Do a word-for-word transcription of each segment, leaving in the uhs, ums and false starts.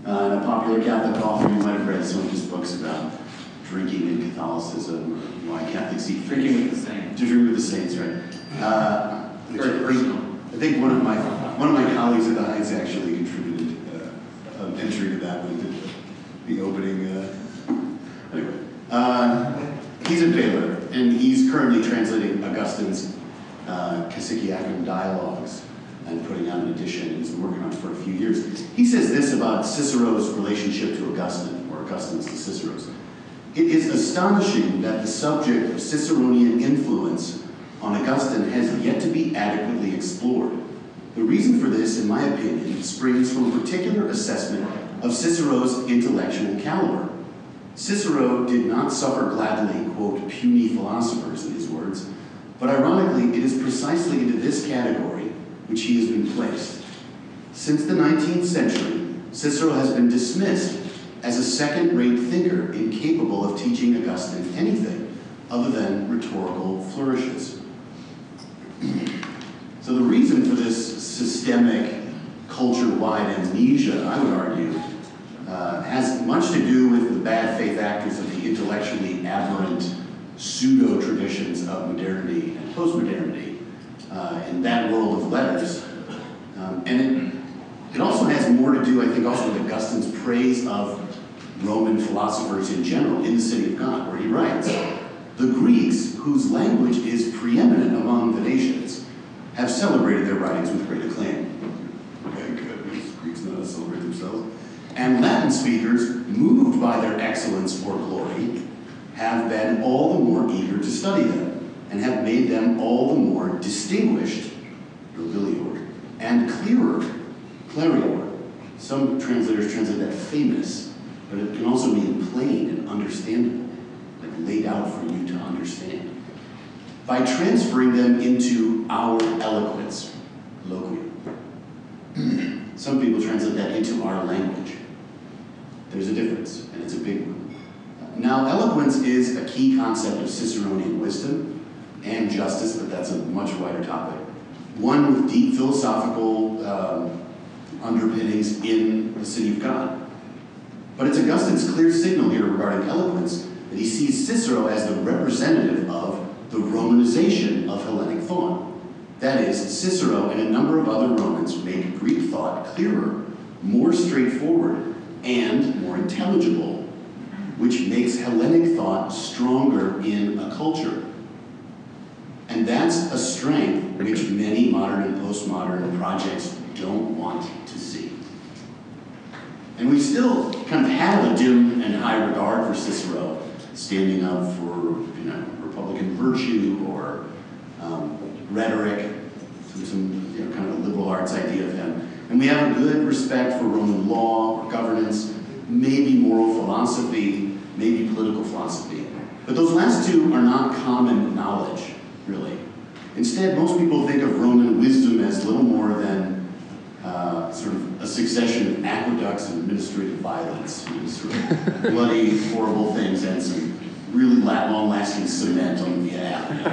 Uh, in a popular Catholic author, you might have read some of his books about drinking in Catholicism, or why Catholics eat Drinking with the saints. To drink with the saints, right? Uh, Very personal. I think one of my one of my colleagues at the Heights actually contributed uh, an entry to that one, the, the opening. Uh, anyway, uh, he's in Baylor, and he's currently translating Augustine's uh, Cassiciacum Dialogues and putting out an edition. He's been working on it for a few years. He says this about Cicero's relationship to Augustine, or Augustine's to Cicero's. It is astonishing that the subject of Ciceronian influence on Augustine has yet to be adequately explored. The reason for this, in my opinion, springs from a particular assessment of Cicero's intellectual caliber. Cicero did not suffer gladly, quote, puny philosophers, in his words, but ironically, it is precisely into this category which he has been placed. Since the nineteenth century, Cicero has been dismissed as a second-rate thinker incapable of teaching Augustine anything other than rhetorical flourishes. So the reason for this systemic, culture-wide amnesia, I would argue, uh, has much to do with the bad faith actors of the intellectually aberrant pseudo-traditions of modernity and postmodernity uh, in that world of letters. Um, and it, it also has more to do, I think, also with Augustine's praise of Roman philosophers in general in the City of God, where he writes, "The Greeks, whose language is preeminent among the nations, have celebrated their writings with great acclaim." Okay, good. The Greeks know how to celebrate themselves. "And Latin speakers, moved by their excellence or glory, have been all the more eager to study them, and have made them all the more distinguished, nobilior, and clearer, clarior." Some translators translate that famous, but it can also mean plain and understandable, like laid out for you to understand, by transferring them into our eloquence, loquium. Some people translate that into our language. There's a difference, and it's a big one. Now, eloquence is a key concept of Ciceronian wisdom and justice, but that's a much wider topic. One with deep philosophical um, underpinnings in the City of God. But it's Augustine's clear signal here regarding eloquence that he sees Cicero as the representative of the Romanization of Hellenic thought. That is, Cicero and a number of other Romans make Greek thought clearer, more straightforward, and more intelligible, which makes Hellenic thought stronger in a culture. And that's a strength which many modern and postmodern projects don't want to see. And we still kind of have a dim and high regard for Cicero, standing up for, you know, Republican virtue or um, rhetoric, some, some you know, kind of a liberal arts idea of him. And we have a good respect for Roman law or governance, maybe moral philosophy, maybe political philosophy. But those last two are not common knowledge, really. Instead, most people think of Roman wisdom as little more than uh, sort of a succession of aqueducts and administrative violence, you know, sort of bloody, horrible things, and some really long-lasting cement on the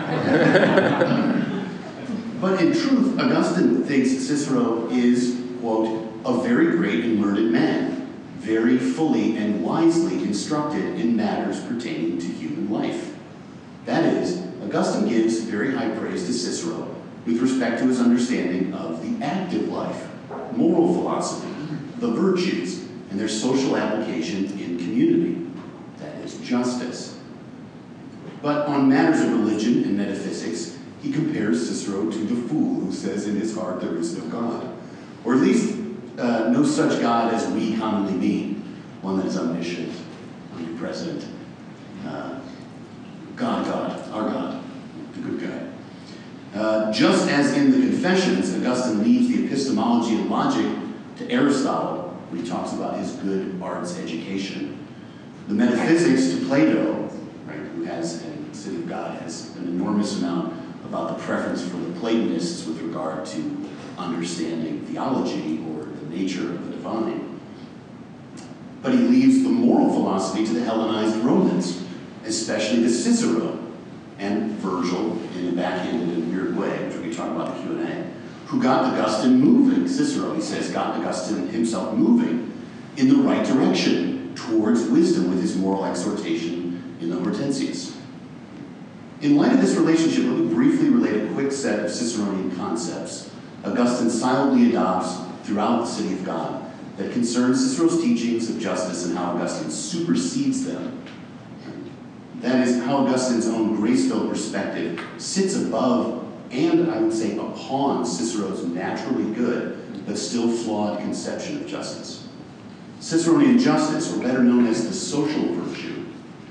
app. But in truth, Augustine thinks Cicero is, quote, a very great and learned man, very fully and wisely instructed in matters pertaining to human life. That is, Augustine gives very high praise to Cicero with respect to his understanding of the active life, moral philosophy, the virtues, and their social application in community. That is justice. But on matters of religion and metaphysics, he compares Cicero to the fool who says in his heart there is no God, or at least uh, no such God as we commonly mean, one that is omniscient, omnipresent, uh, God, God, our God, the good guy. Uh, just as in the Confessions, Augustine leaves the epistemology and logic to Aristotle when he talks about his good arts education, the metaphysics to Plato, right, who has, and the City of God has an enormous amount about the preference for the Platonists with regard to understanding theology or the nature of the divine. But he leaves the moral philosophy to the Hellenized Romans, especially to Cicero and Virgil in a backhanded and weird way, which we can talk about in the Q and A, who got Augustine moving. Cicero, he says, got Augustine himself moving in the right direction towards wisdom with his moral exhortation in the Hortensius. In light of this relationship, let me briefly relate a quick set of Ciceronian concepts Augustine silently adopts throughout the City of God that concern Cicero's teachings of justice and how Augustine supersedes them. That is, how Augustine's own grace-filled perspective sits above and, I would say, upon Cicero's naturally good but still flawed conception of justice. Ciceronian justice, or better known as the social virtue,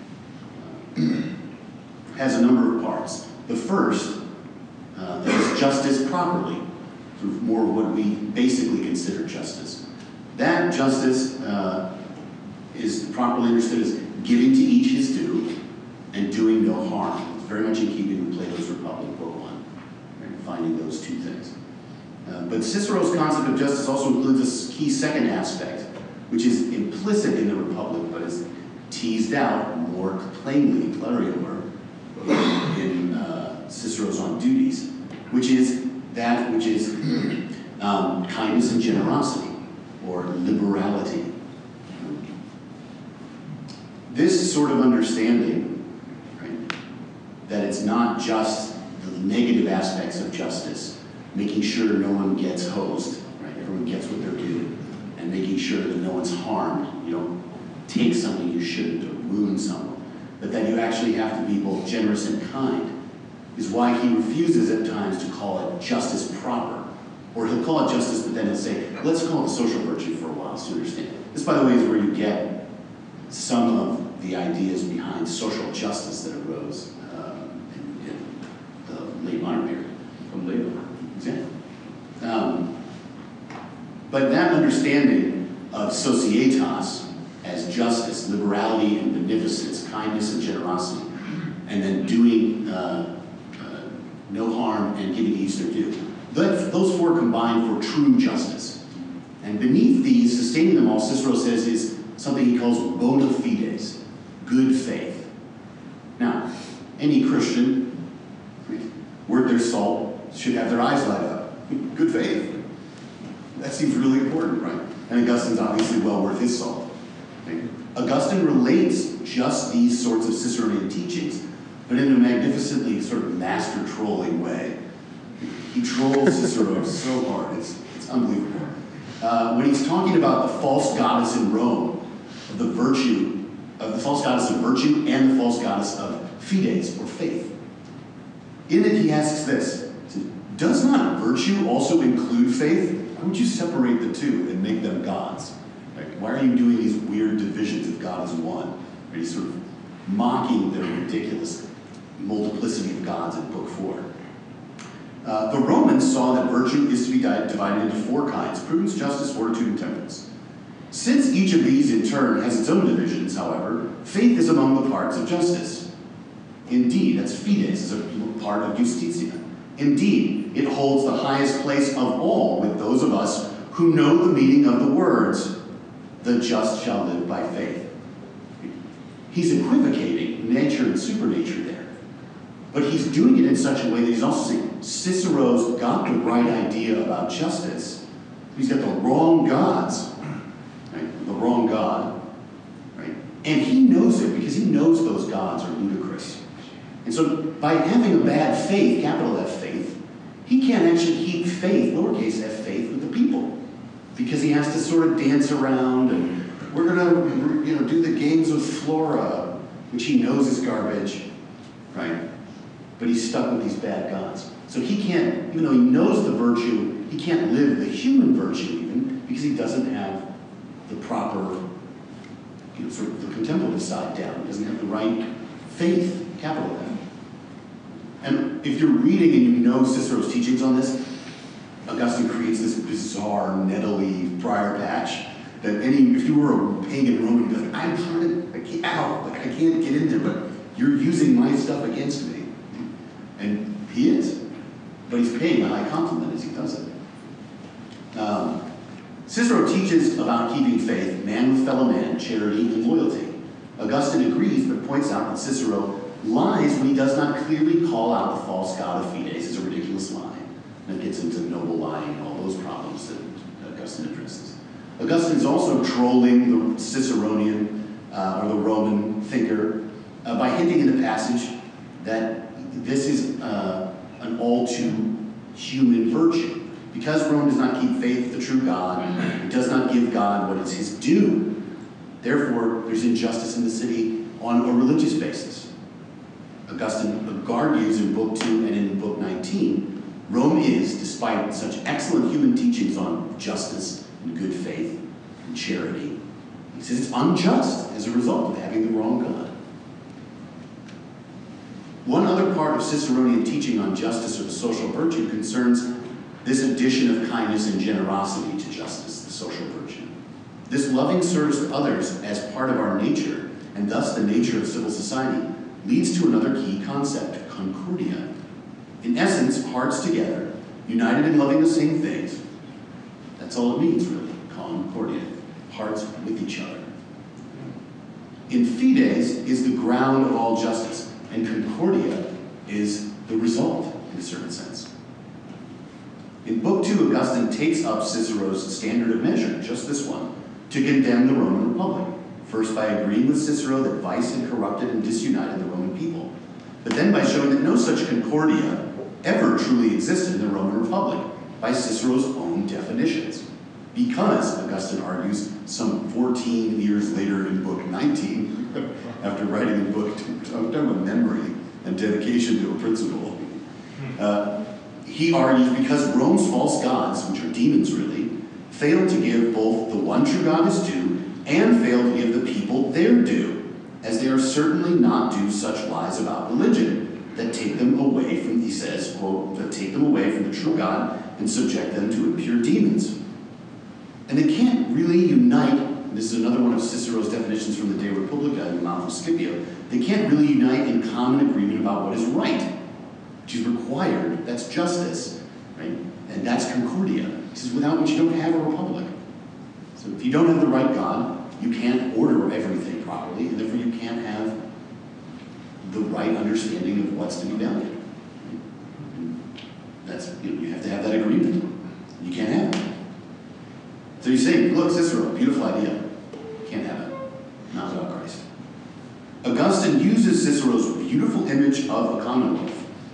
has a number of parts. The first uh, is justice properly, sort of more what we basically consider justice. That justice uh, is properly understood as giving to each his due and doing no harm. It's very much in keeping with Plato's Republic, Book One, right? Finding those two things. Uh, but Cicero's concept of justice also includes a key second aspect, which is implicit in the Republic, but is teased out more plainly, clariour, in uh, Cicero's On Duties, which is that which is um, kindness and generosity, or liberality. This sort of understanding, right, that it's not just the negative aspects of justice, making sure no one gets hosed, right, everyone gets what they're due, and making sure that no one's harmed, you don't take something you shouldn't or ruin someone, but that you actually have to be both generous and kind, is why he refuses at times to call it justice proper. Or he'll call it justice, but then he'll say, let's call it social virtue for a while so you understand. This, by the way, is where you get some of the ideas behind social justice that arose uh, in, in the late modern period. From Plato. Exactly. Um, but that understanding of societas as justice, liberality and beneficence, kindness and generosity, and then doing uh, uh, no harm and giving each their due. That, those four combine for true justice. And beneath these, sustaining them all, Cicero says is something he calls bona fides, good faith. Now, any Christian, worth their salt, should have their eyes light up. Good faith. That seems really important, right? And Augustine's obviously well worth his salt. Okay? Augustine relates just these sorts of Ciceronian teachings, but in a magnificently sort of master trolling way. He trolls Cicero so hard, it's, it's unbelievable. Uh, when he's talking about the false goddess in Rome, of the virtue, of the false goddess of virtue and the false goddess of fides, or faith. In it he asks this, does not virtue also include faith? Why would you separate the two and make them gods? Like, why are you doing these weird divisions if God is one? Or he's sort of mocking their ridiculous multiplicity of gods in Book Four. Uh, the Romans saw that virtue is to be divided into four kinds: prudence, justice, fortitude, and temperance. Since each of these in turn has its own divisions, however, faith is among the parts of justice. Indeed, that's fides, is a part of justitia. Indeed, it holds the highest place of all with those of us who know the meaning of the words, the just shall live by faith. He's equivocating nature and supernature there. But he's doing it in such a way that he's also saying Cicero's got the right idea about justice. He's got the wrong gods, right? The wrong God, right? And he knows it because he knows those gods are ludicrous. And so by having a bad faith, capital F faith, he can't actually keep faith, lowercase f faith, with the people. Because he has to sort of dance around and we're gonna, you know, do the games with Flora, which he knows is garbage, right? But he's stuck with these bad gods. So he can't, even though he knows the virtue, he can't live the human virtue even, because he doesn't have the proper, you know, sort of the contemplative side down. He doesn't have the right faith, capital F. And if you're reading and you know Cicero's teachings on this, Augustine creates this bizarre, nettly briar patch that any, if you were a pagan Roman, you'd be like, I'm trying to, I can't, ow, like, I can't get into it, but you're using my stuff against me. And he is. But he's paying a high compliment as he does it. Um, Cicero teaches about keeping faith, man with fellow man, charity, and loyalty. Augustine agrees, but points out that Cicero lies when he does not clearly call out the false god of fides as a ridiculous lie. And it gets into noble lying and all those problems that Augustine addresses. Augustine is also trolling the Ciceronian uh, or the Roman thinker uh, by hinting in the passage that this is uh, an all too human virtue. Because Rome does not keep faith with the true God, it does not give God what is his due, therefore there's injustice in the city on a religious basis. Augustine argues in Book two and in Book nineteen, Rome is, despite such excellent human teachings on justice and good faith and charity, he says it's unjust as a result of having the wrong God. One other part of Ciceronian teaching on justice or the social virtue concerns this addition of kindness and generosity to justice, the social virtue. This loving service to others as part of our nature, and thus the nature of civil society, leads to another key concept, concordia. In essence, hearts together, united in loving the same things. That's all it means, really, concordia, hearts with each other. In fides is the ground of all justice, and concordia is the result, in a certain sense. In Book two, Augustine takes up Cicero's standard of measure, just this one, to condemn the Roman Republic, first by agreeing with Cicero that vice had corrupted and disunited the Roman people, but then by showing that no such concordia ever truly existed in the Roman Republic by Cicero's own definitions. Because, Augustine argues, some fourteen years later in Book nineteen, after writing a book, I'm talking about memory and dedication to a principle, uh, he argues because Rome's false gods, which are demons really, failed to give both the one true God his due and failed to give the people their due, as they are certainly not due such lies about religion that take them away from, he says, quote, that take them away from the true God and subject them to impure demons. And they can't really unite, this is another one of Cicero's definitions from the De Republica in Malthus Scipio, they can't really unite in common agreement about what is right, which is required, that's justice, right? And that's concordia. He says, without which you don't have a republic. So if you don't have the right God, you can't order everything properly, and therefore you can't have the right understanding of what's to be valued. That's, you know, you have to have that agreement. You can't have it. So you say, look, Cicero, beautiful idea. Can't have it. Not without Christ. Augustine uses Cicero's beautiful image of a commonwealth,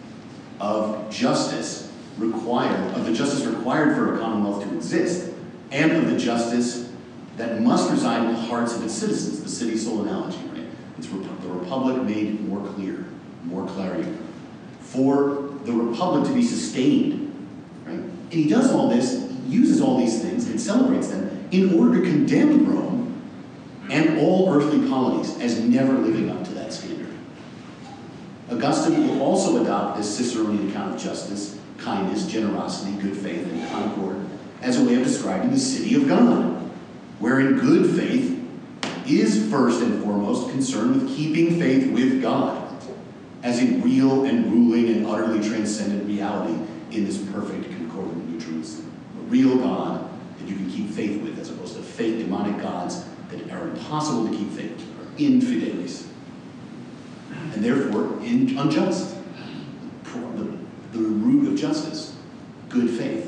of justice required, of the justice required for a commonwealth to exist, and of the justice that must reside in the hearts of its citizens, the city-soul analogy, right? It's the republic made more clear, more clarity, for the republic to be sustained, right? And he does all this, uses all these things, and celebrates them in order to condemn Rome and all earthly polities as never living up to that standard. Augustine will also adopt this Ciceronian account of justice, kindness, generosity, good faith, and concord as a way of describing the city of God, wherein good faith is first and foremost concerned with keeping faith with God as a real and ruling and utterly transcendent reality in this perfect concordant New Jerusalem. A real God that you can keep faith with, as opposed to fake demonic gods that are impossible to keep faith with, are infidelis, and therefore in, unjust. The, the root of justice, good faith.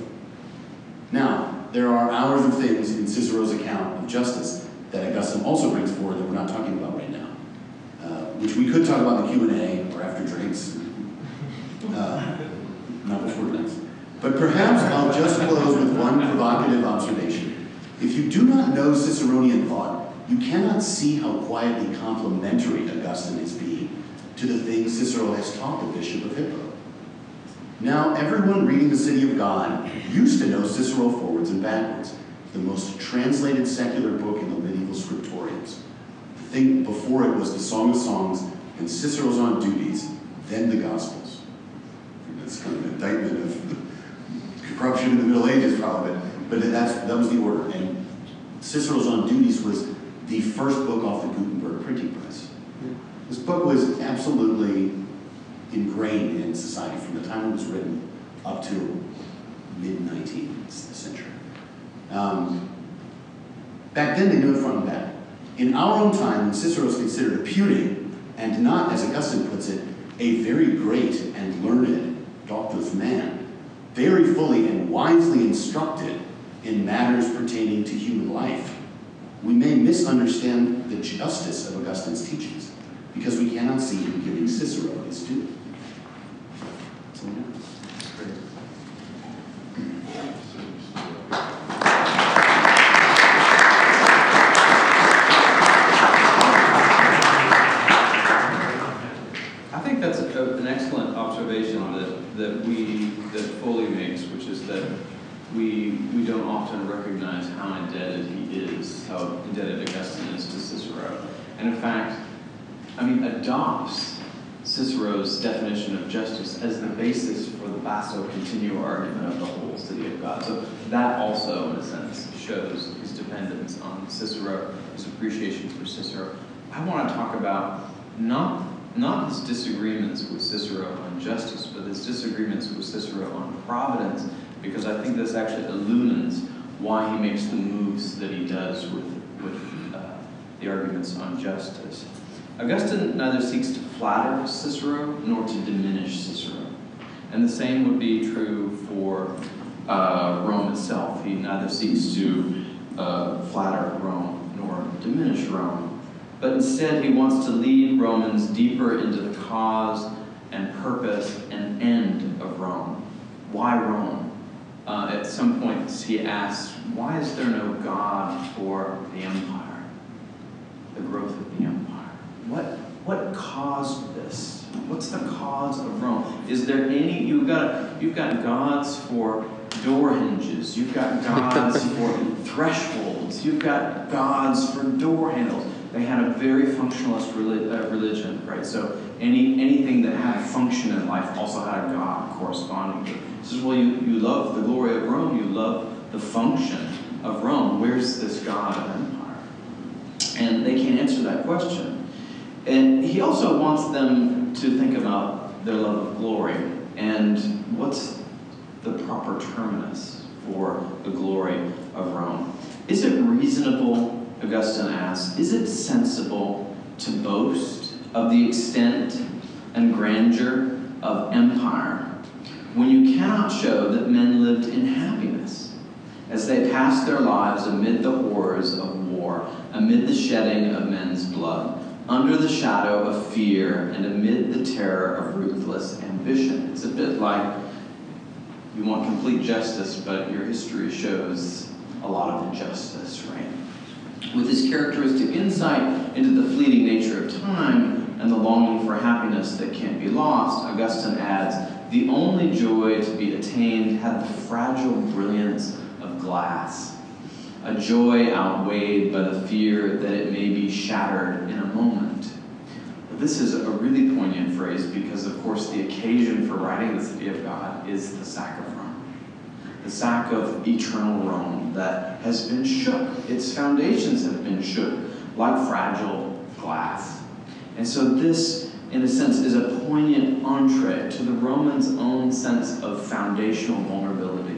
Now, there are hours of things in Cicero's account of justice that Augustine also brings forward that we're not talking about right now, uh, which we could talk about in the Q and A or after drinks, uh, not before drinks. But perhaps I'll just close with one provocative observation. If you do not know Ciceronian thought, you cannot see how quietly complimentary Augustine is being to the things Cicero has taught the Bishop of Hippo. Now, everyone reading The City of God used to know Cicero forwards and backwards, the most translated secular book in the medieval scriptoriums. The thing before it was the Song of Songs and Cicero's on Duties, then the Gospels. That's kind of an indictment of corruption in the Middle Ages, probably, but that's, that was the order. And Cicero's on Duties was the first book off the Gutenberg printing press. This book was absolutely ingrained in society from the time it was written up to mid-nineteenth century. Um, back then, they knew it front and back. In our own time, when Cicero is considered a puny, and not, as Augustine puts it, a very great and learned doctor's man, very fully and wisely instructed in matters pertaining to human life, we may misunderstand the justice of Augustine's teachings because we cannot see him giving Cicero his due. So, yeah. I think that's a, an excellent observation that, that we, that Foley makes, which is that we, we don't often recognize how indebted he is, how indebted Augustine is to Cicero. And in fact, I mean, adopts Cicero's definition of justice as the basis for the basso continuo argument of the whole city of God. So that also, in a sense, shows his dependence on Cicero, his appreciation for Cicero. I want to talk about not, not his disagreements with Cicero on justice, but his disagreements with Cicero on providence, because I think this actually illumines why he makes the moves that he does with, with uh, the arguments on justice. Augustine neither seeks to flatter Cicero nor to diminish Cicero. And the same would be true for uh, Rome itself. He neither seeks to uh, flatter Rome nor diminish Rome. But instead, he wants to lead Romans deeper into the cause and purpose and end of Rome. Why Rome? Uh, at some points, he asks, why is there no God for the empire, the growth of the empire? What, what caused this? What's the cause of Rome? Is there any, you've got, you've got gods for door hinges, you've got gods for thresholds, you've got gods for door handles. They had a very functionalist religion, right? So any, anything that had a function in life also had a god corresponding to it. He says, well, you, you love the glory of Rome, you love the function of Rome. Where's this god of empire? And they can't answer that question. And he also wants them to think about their love of glory and what's the proper terminus for the glory of Rome. Is it reasonable, Augustine asks, is it sensible to boast of the extent and grandeur of empire when you cannot show that men lived in happiness as they passed their lives amid the horrors of war, amid the shedding of men's blood, under the shadow of fear, and amid the terror of ruthless ambition? It's a bit like you want complete justice, but your history shows a lot of injustice, right? With his characteristic insight into the fleeting nature of time and the longing for happiness that can't be lost, Augustine adds, the only joy to be attained had the fragile brilliance of glass, a joy outweighed by the fear that it may be shattered in a moment. This is a really poignant phrase because, of course, the occasion for writing the City of God is the sack of Rome. The sack of eternal Rome that has been shook. Its foundations have been shook like fragile glass. And so this, in a sense, is a poignant entree to the Romans' own sense of foundational vulnerability.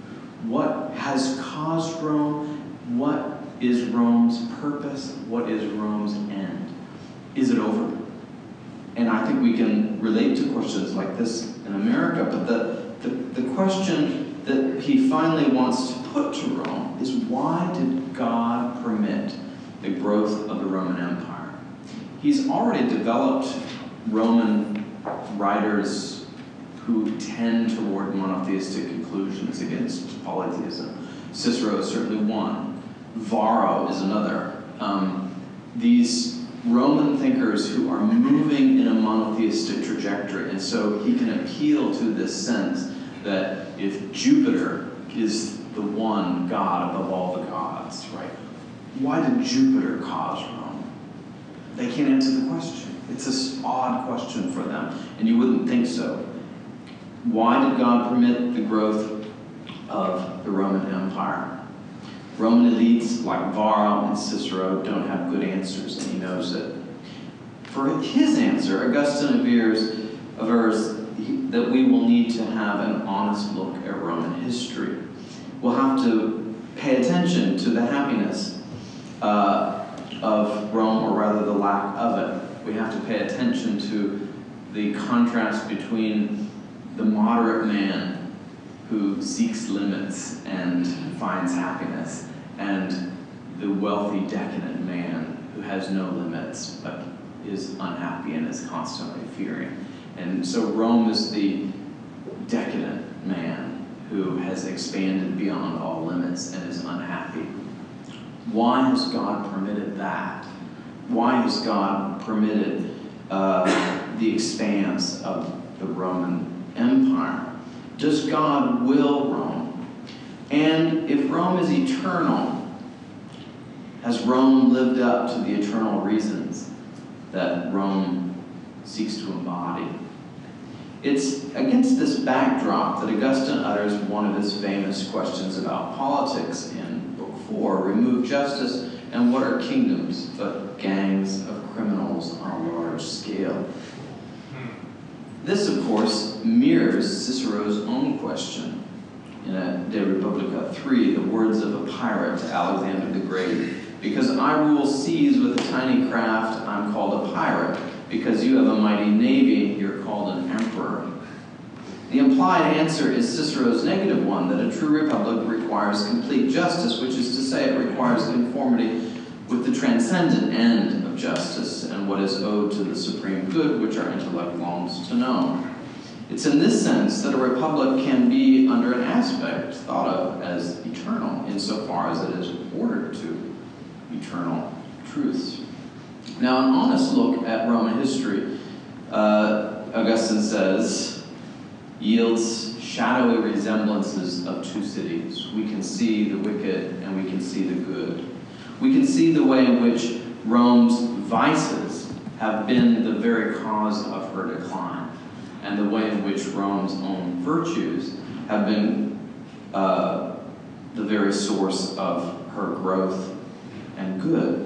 What has caused Rome? What is Rome's purpose? What is Rome's end? Is it over? And I think we can relate to questions like this in America, but the, the, the question that he finally wants to put to Rome is, why did God permit the growth of the Roman Empire? He's already developed Roman writers who tend toward monotheistic conclusions against polytheism. Cicero is certainly one. Varro is another. Um, these Roman thinkers who are moving in a monotheistic trajectory, and so he can appeal to this sense that if Jupiter is the one God above all the gods, right? Why did Jupiter cause Rome? They can't answer the question. It's an odd question for them, and you wouldn't think so. Why did God permit the growth of the Roman Empire? Roman elites like Varro and Cicero don't have good answers, and he knows it. For his answer, Augustine avers, avers that we will need to have an honest look at Roman history. We'll have to pay attention to the happiness uh, of Rome, or rather the lack of it. We have to pay attention to the contrast between the moderate man who seeks limits and finds happiness, and the wealthy, decadent man who has no limits but is unhappy and is constantly fearing. And so Rome is the decadent man who has expanded beyond all limits and is unhappy. Why has God permitted that? Why has God permitted uh, the expanse of the Roman Empire? Does God will Rome? And if Rome is eternal, has Rome lived up to the eternal reasons that Rome seeks to embody? It's against this backdrop that Augustine utters one of his famous questions about politics in Book Four: remove justice, and what are kingdoms but gangs of criminals on a large scale? This, of course, mirrors Cicero's own question in a De Republica three, the words of a pirate to Alexander the Great: because I rule seas with a tiny craft, I'm called a pirate. Because you have a mighty navy, you're called an emperor. The implied answer is Cicero's negative one, that a true republic requires complete justice, which is to say it requires conformity with the transcendent end of justice and what is owed to the supreme good, which our intellect longs to know. It's in this sense that a republic can be, under an aspect, thought of as eternal, insofar as it is ordered to eternal truths. Now, an honest look at Roman history, uh, Augustine says, yields shadowy resemblances of two cities. We can see the wicked and we can see the good. We can see the way in which Rome's vices have been the very cause of her decline, and the way in which Rome's own virtues have been uh, the very source of her growth and good.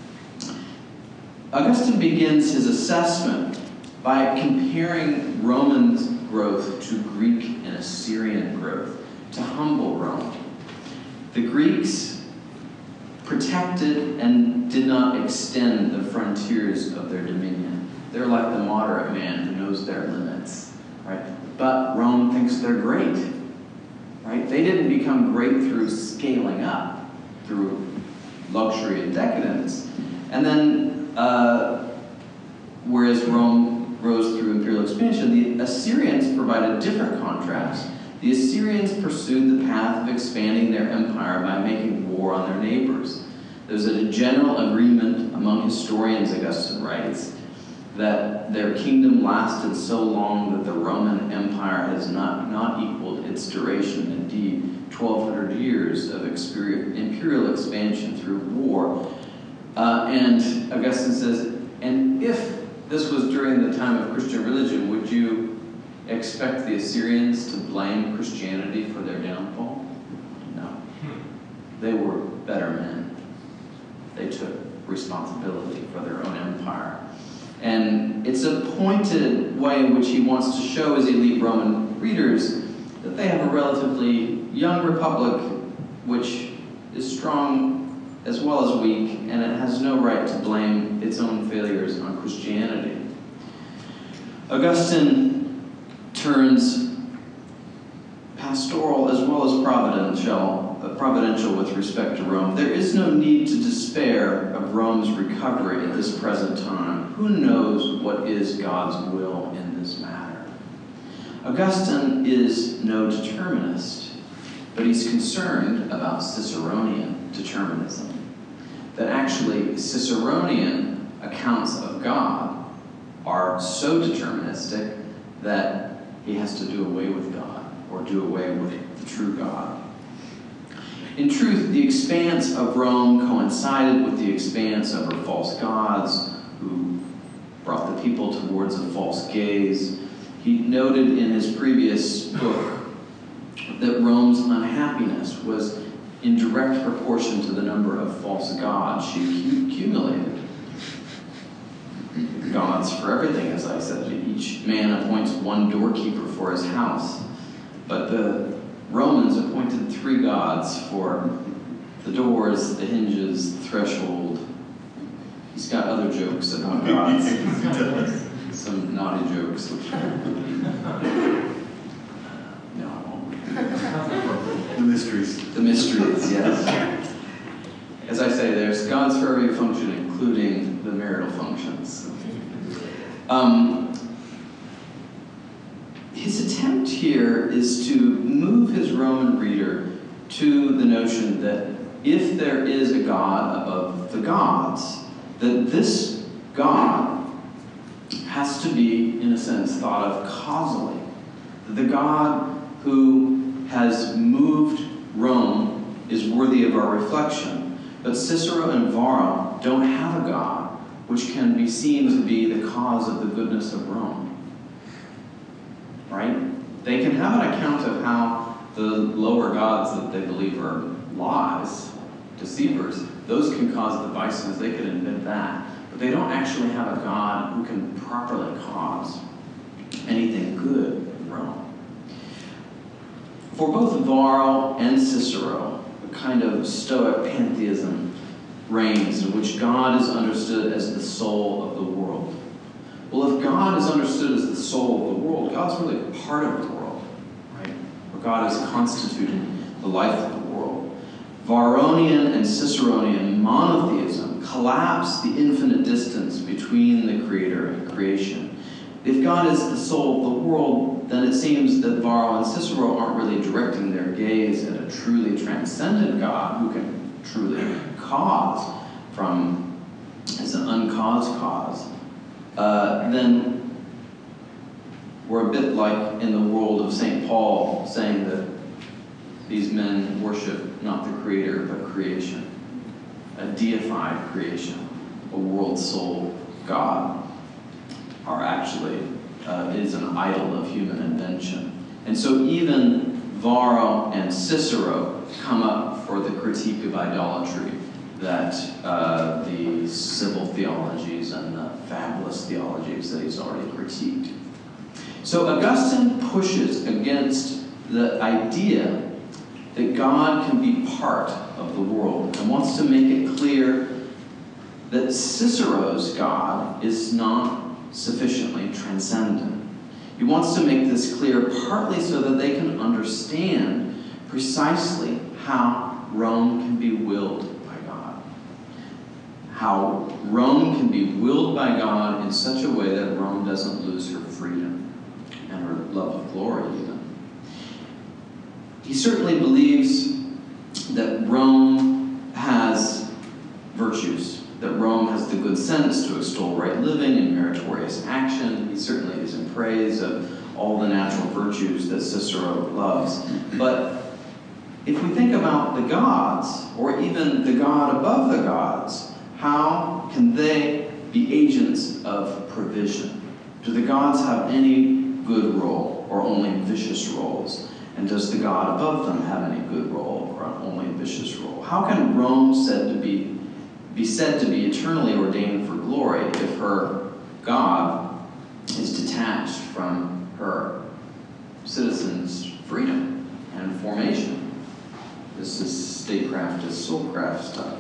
Augustine begins his assessment by comparing Roman growth to Greek and Assyrian growth, to humble Rome. The Greeks protected and did not extend the frontiers of their dominion. They're like the moderate man who knows their limits, right? But Rome thinks they're great, right? They didn't become great through scaling up, through luxury and decadence. And then Uh, whereas Rome rose through imperial expansion, the Assyrians provided a different contrast. The Assyrians pursued the path of expanding their empire by making war on their neighbors. There's a general agreement among historians, Augustine writes, that their kingdom lasted so long that the Roman Empire has not, not equaled its duration. Indeed, twelve hundred years of imperial expansion through war. Uh, and Augustine says, and if this was during the time of Christian religion, would you expect the Assyrians to blame Christianity for their downfall? No. They were better men. They took responsibility for their own empire. And it's a pointed way in which he wants to show his elite Roman readers that they have a relatively young republic which is strong as well as weak, and it has no right to blame its own failures on Christianity. Augustine turns pastoral as well as providential, uh, providential with respect to Rome. There is no need to despair of Rome's recovery at this present time. Who knows what is God's will in this matter? Augustine is no determinist, but he's concerned about Ciceronian determinism. That actually Ciceronian accounts of God are so deterministic that he has to do away with God, or do away with the true God. In truth, the expanse of Rome coincided with the expanse of her false gods, who brought the people towards a false gaze. He noted in his previous book that Rome's unhappiness was in direct proportion to the number of false gods she accumulated. Gods for everything, as I said. Each man appoints one doorkeeper for his house. But the Romans appointed three gods for the doors, the hinges, the threshold. He's got other jokes about gods. Some naughty jokes. Which no, I won't. The mysteries. The mysteries, yes. As I say, there's God's for every function, including the marital functions. Um, his attempt here is to move his Roman reader to the notion that if there is a God above the gods, that this God has to be, in a sense, thought of causally. The God who has moved Rome is worthy of our reflection. But Cicero and Varro don't have a God which can be seen to be the cause of the goodness of Rome. Right? They can have an account of how the lower gods that they believe are lies, deceivers, those can cause the vices, they can invent that. But they don't actually have a God who can properly cause anything good in Rome. For both Varro and Cicero, a kind of Stoic pantheism reigns in which God is understood as the soul of the world. Well, if God is understood as the soul of the world, God's really part of the world, right? Or God is constituting the life of the world. Varronian and Ciceronian monotheism collapse the infinite distance between the Creator and creation. If God is the soul of the world, then it seems that Varro and Cicero aren't really directing their gaze at a truly transcendent God who can truly cause from as an uncaused cause. Uh, then we're a bit like in the world of Saint Paul, saying that these men worship not the Creator, but creation, a deified creation, a world soul God, are actually uh, is an idol of human invention. And so even Varro and Cicero come up for the critique of idolatry that uh, the civil theologies and the fabulous theologies that he's already critiqued. So Augustine pushes against the idea that God can be part of the world and wants to make it clear that Cicero's God is not sufficiently transcendent. He wants to make this clear partly so that they can understand precisely how Rome can be willed by God. How Rome can be willed by God in such a way that Rome doesn't lose her freedom and her love of glory even. He certainly believes that Rome has virtues, that Rome has the good sense to extol right living and meritorious action. He certainly is in praise of all the natural virtues that Cicero loves. But if we think about the gods, or even the God above the gods, how can they be agents of provision? Do the gods have any good role, or only vicious roles? And does the God above them have any good role, or only a vicious role? How can Rome said to be be said to be eternally ordained for glory if her God is detached from her citizens' freedom and formation? This is statecraft is soulcraft stuff.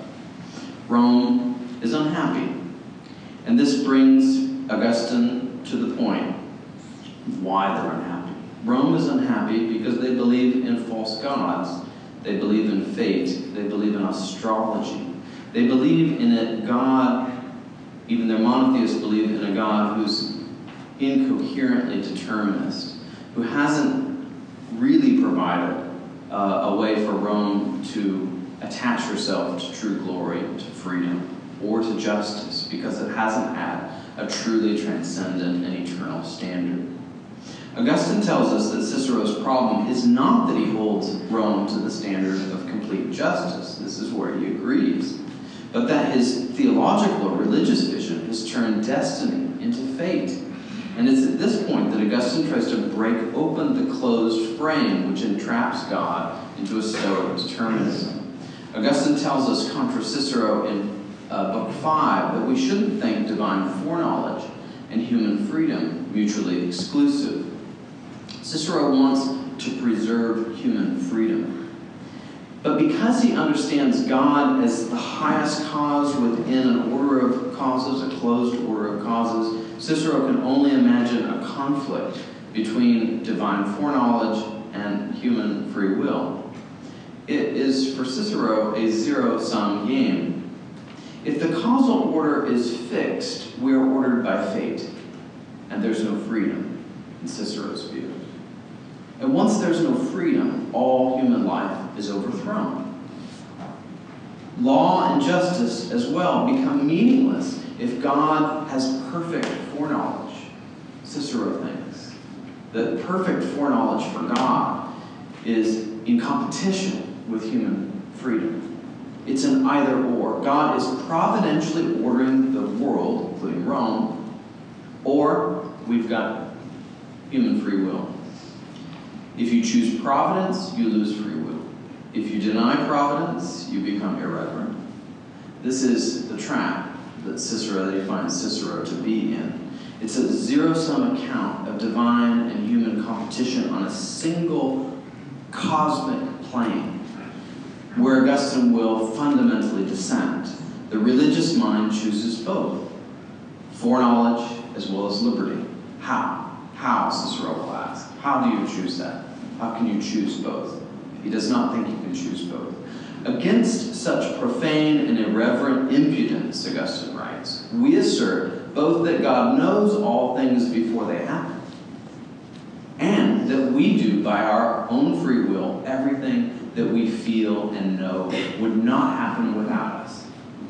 Rome is unhappy. And this brings Augustine to the point of why they're unhappy. Rome is unhappy because they believe in false gods. They believe in fate. They believe in astrology. They believe in a God, even their monotheists believe in a God who's incoherently determinist, who hasn't really provided uh, a way for Rome to attach herself to true glory, to freedom, or to justice, because it hasn't had a truly transcendent and eternal standard. Augustine tells us that Cicero's problem is not that he holds Rome to the standard of complete justice. This is where he agrees. But that his theological or religious vision has turned destiny into fate. And it's at this point that Augustine tries to break open the closed frame which entraps God into a Stoic determinism. Augustine tells us, contra Cicero in uh, Book five, that we shouldn't think divine foreknowledge and human freedom mutually exclusive. Cicero wants to preserve human freedom. But because he understands God as the highest cause within an order of causes, a closed order of causes, Cicero can only imagine a conflict between divine foreknowledge and human free will. It is, for Cicero, a zero-sum game. If the causal order is fixed, we are ordered by fate, and there's no freedom, in Cicero's view. And once there's no freedom, all human life is overthrown. Law and justice as well become meaningless if God has perfect foreknowledge. Cicero thinks that perfect foreknowledge for God is in competition with human freedom. It's an either-or. God is providentially ordering the world, including Rome, or we've got human free will. If you choose providence, you lose free will. If you deny providence, you become irreverent. This is the trap that Cicero, that he finds Cicero to be in. It's a zero-sum account of divine and human competition on a single cosmic plane, where Augustine will fundamentally dissent. The religious mind chooses both, foreknowledge as well as liberty. How? How, Cicero will ask. How do you choose that? How can you choose both? He does not think you can choose both. Against such profane and irreverent impudence, Augustine writes, we assert both that God knows all things before they happen, and that we do by our own free will everything that we feel and know would not happen without us.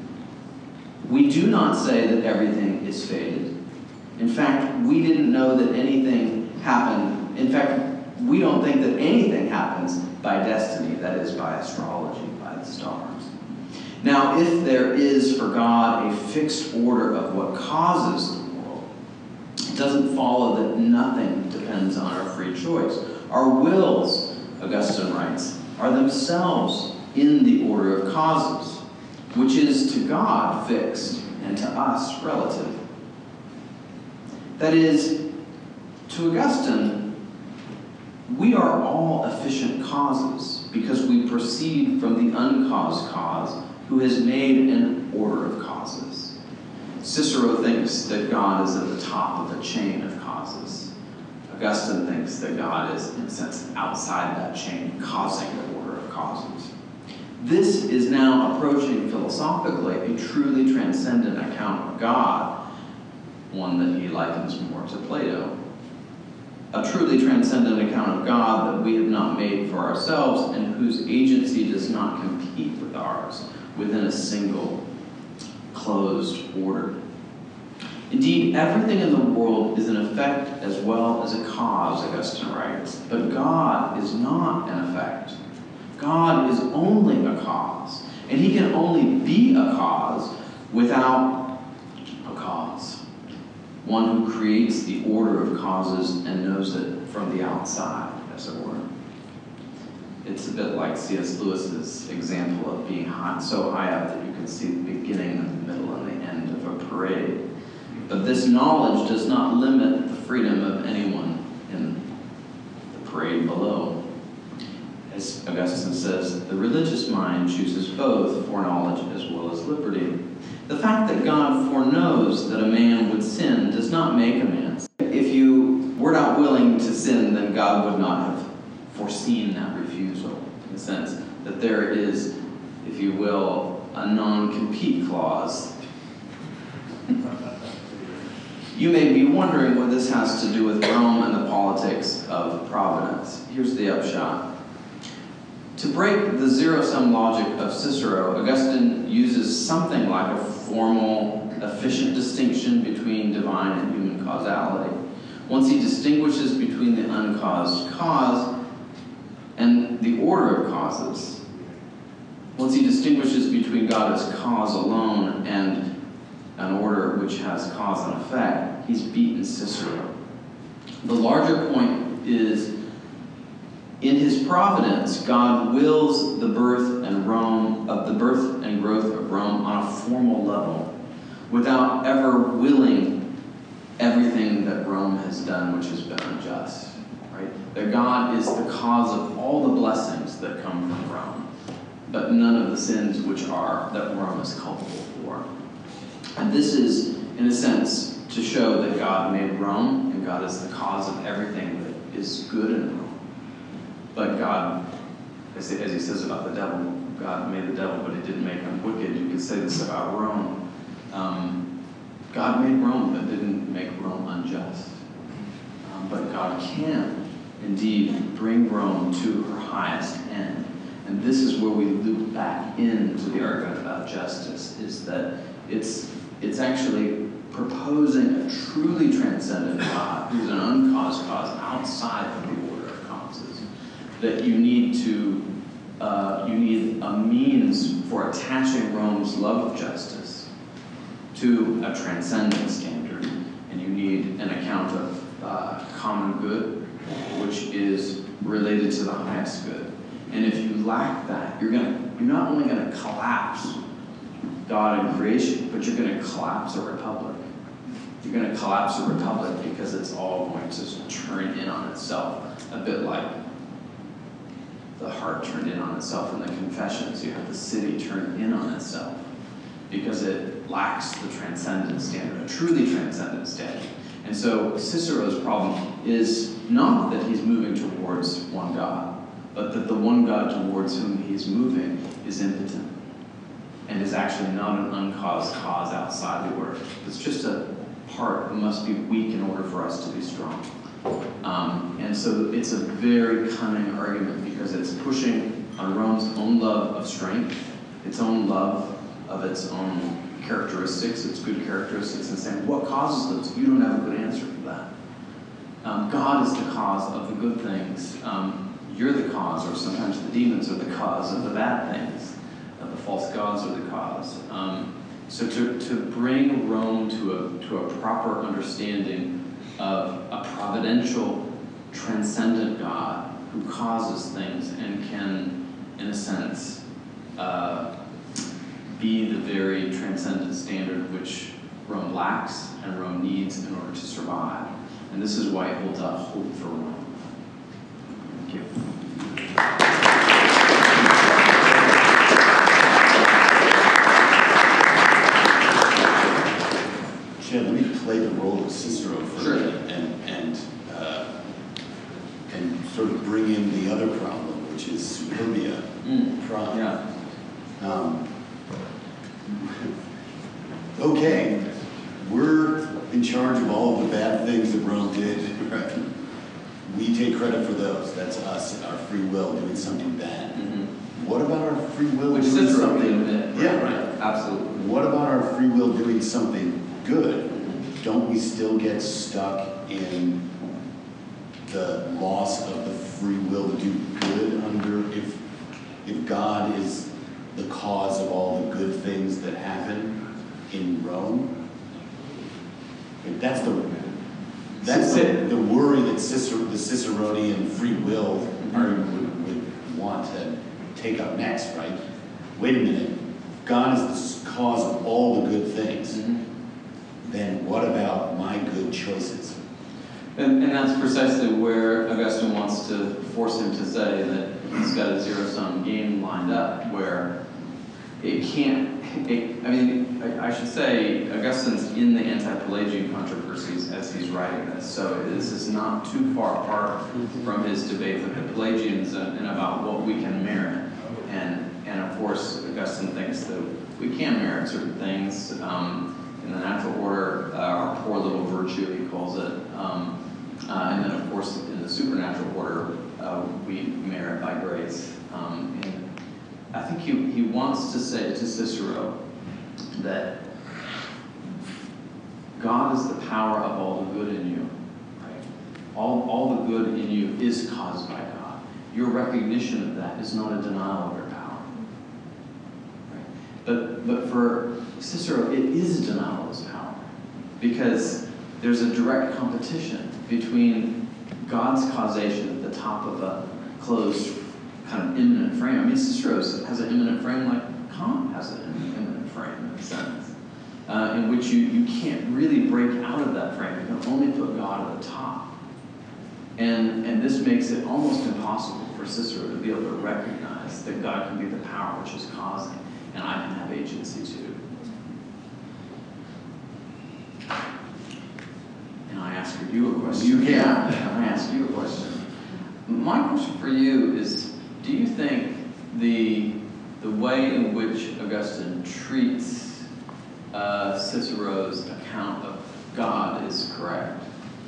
We do not say that everything is fated. In fact, we didn't know that anything happened. In fact, we don't think that anything happens by destiny, that is, by astrology, by the stars. Now, if there is for God a fixed order of what causes the world, it doesn't follow that nothing depends on our free choice. Our wills, Augustine writes, are themselves in the order of causes, which is to God fixed and to us relative. That is, to Augustine, we are all efficient causes because we proceed from the uncaused cause who has made an order of causes. Cicero thinks that God is at the top of the chain of causes. Augustine thinks that God is, in a sense, outside that chain, causing the order of causes. This is now approaching philosophically a truly transcendent account of God, one that he likens more to Plato. A truly transcendent account of God that we have not made for ourselves and whose agency does not compete with ours within a single closed order. Indeed, everything in the world is an effect as well as a cause, Augustine writes, but God is not an effect. God is only a cause, and he can only be a cause without a cause. One who creates the order of causes and knows it from the outside, as it were. It's a bit like C S Lewis's example of being high, so high up that you can see the beginning, the middle, and the end of a parade. But this knowledge does not limit the freedom of anyone in the parade below. As Augustine says, the religious mind chooses both foreknowledge as well as liberty. The fact that God foreknows that a man would sin does not make a man sin. If you were not willing to sin, then God would not have foreseen that refusal, in the sense that there is, if you will, a non-compete clause. You may be wondering what this has to do with Rome and the politics of providence. Here's the upshot. To break the zero-sum logic of Cicero, Augustine uses something like a formal, efficient distinction between divine and human causality. Once he distinguishes between the uncaused cause and the order of causes, once he distinguishes between God as cause alone and an order which has cause and effect, he's beaten Cicero. The larger point is, in his providence, God wills the birth and Rome of the birth and growth of Rome on a formal level, without ever willing everything that Rome has done, which has been unjust. Right? That God is the cause of all the blessings that come from Rome, but none of the sins which are that Rome is culpable for. And this is, in a sense, to show that God made Rome, and God is the cause of everything that is good in Rome. but God, as he, as he says about the devil, God made the devil, but he didn't make him wicked. You could say this about Rome. Um, God made Rome, but didn't make Rome unjust. Um, but God can indeed bring Rome to her highest end. And this is where we loop back into the argument about justice, is that it's, it's actually proposing a truly transcendent God who's an uncaused cause outside of the order of causes. That you need to, uh, you need a means for attaching Rome's love of justice to a transcendent standard, and you need an account of uh, common good, which is related to the highest good. And if you lack that, you're gonna, you're not only gonna collapse God and creation, but you're gonna collapse a republic. You're gonna collapse a republic because it's all going to turn in on itself, a bit like the heart turned in on itself in the Confessions. You have the city turn in on itself because it lacks the transcendent standard, a truly transcendent standard. And so Cicero's problem is not that he's moving towards one God, but that the one God towards whom he's moving is impotent and is actually not an uncaused cause outside the order. It's just a part that must be weak in order for us to be strong. Um, and so it's a very cunning argument because it's pushing on Rome's own love of strength, its own love of its own characteristics, its good characteristics, and saying, what causes those? You don't have a good answer for that. Um, God is the cause of the good things. Um, you're the cause, or sometimes the demons are the cause of the bad things. Uh, the false gods are the cause. Um, so to, to bring Rome to a, to a proper understanding of a providential, transcendent God who causes things and can, in a sense, uh, be the very transcendent standard which Rome lacks and Rome needs in order to survive. And this is why it holds out hope for Rome. Thank you. Chad, let me play the role of Cicero for Sure. a minute and, and, uh, and sort of bring in the other problem, which is superbia, Mm. pride. Yeah. Um, okay, we're in charge of all of the bad things that Rome did, right? We take credit for those. That's us, our free will doing something bad. Mm-hmm. What about our free will Which doing Cicero something? would admit. Yeah, right. Absolutely. What about our free will doing something good? Don't we still get stuck in the loss of the free will to do good under if if God is the cause of all the good things that happen in Rome? If that's the that's the, the worry that Cicero, the Ciceronian free will Mm-hmm. argument would, would want to take up next, right? Wait a minute. God is the cause of all the good things. Mm-hmm. Then what about my good choices? And, and that's precisely where Augustine wants to force him to say that he's got a zero-sum game lined up where it can't, it, I mean, I, I should say Augustine's in the anti-Pelagian controversies as he's writing this, so this is not too far apart from his debate with the Pelagians and, and about what we can merit. And, and of course, Augustine thinks that we can merit certain things. Um, in the natural order, uh, our poor little virtue, he calls it. Um, uh, and then, of course, in the supernatural order, uh, we merit by grace. Um, and I think he, he wants to say to Cicero that God is the power of all the good in you. Right? All, all the good in you is caused by God. Your recognition of that is not a denial of your power. Right? But, but for Cicero, it is a denial of his power because there's a direct competition between God's causation at the top of a closed kind of immanent frame. I mean, Cicero has an immanent frame like Kant has an immanent frame in a sense, uh, in which you, you can't really break out of that frame. You can only put God at the top. And, and this makes it almost impossible for Cicero to be able to recognize that God can be the power which is causing, and I can have agency too. And I ask you a question. You can. Yeah, I ask you a question. My question for you is, do you think the, the way in which Augustine treats uh, Cicero's account of God is correct?